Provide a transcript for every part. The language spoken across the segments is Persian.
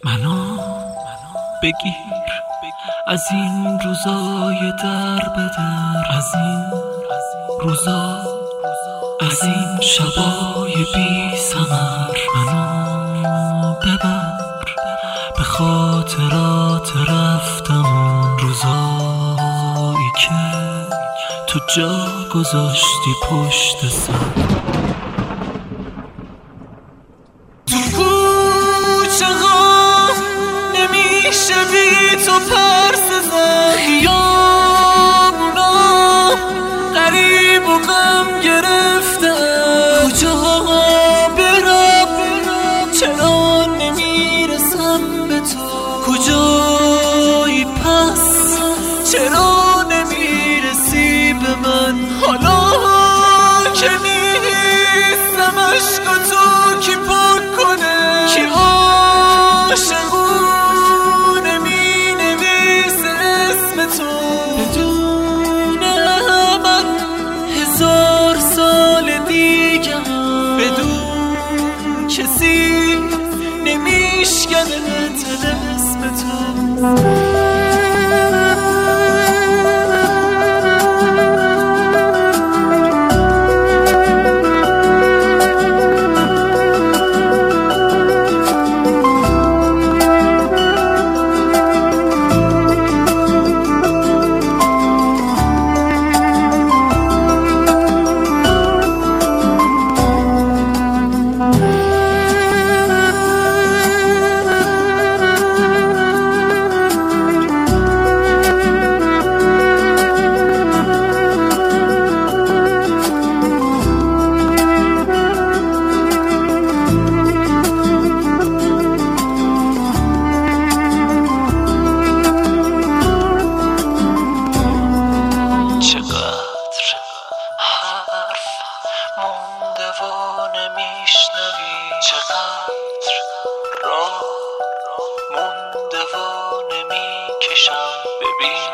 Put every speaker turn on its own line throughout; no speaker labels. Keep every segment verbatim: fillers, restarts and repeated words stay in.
منو بگیر از این روزای در بدر، از این روزا، از این شبای بی ثمر. منو ببر به خاطرات رفتم اون روزایی که تو جا گذاشتی پشت سر.
بی تو پرس زن خیابونا غریب و غم گرفتم. کجا برم چرا نمیرسم به تو؟ کجایی پس چرا نمیرسی به من؟ حالا که نیستم عشق تو کی پاک کنه؟ کی عاشق کسی نمیشکنه طلسم تو. مونده و نمیشنوی، چقدر راه مونده و نمیکشم. ببین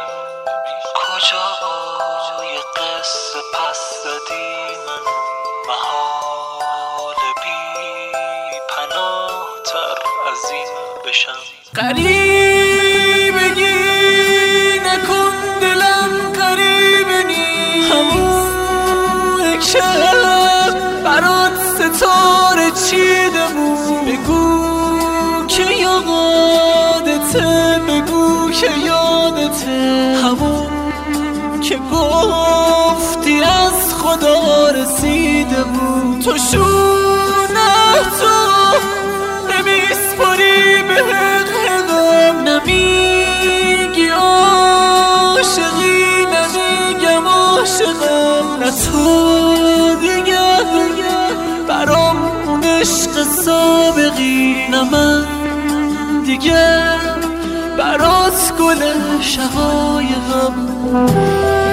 کجای قصه پس زدی منو، محال بی پناه تر از این بشم. قریبگی نکن دلم قریب نی، همون یک شب برات ستاره چیدمون. بگو که یادته، بگو که یادته، همون که گفتی از خدا رسیده بود. تو شونه تو نمیسپاری به حقم، نمیگی عاشقی نمیگم عاشقم. نه تو دیگه برام اون عشق سابقی، نه من دیگه برات گل شقایقم.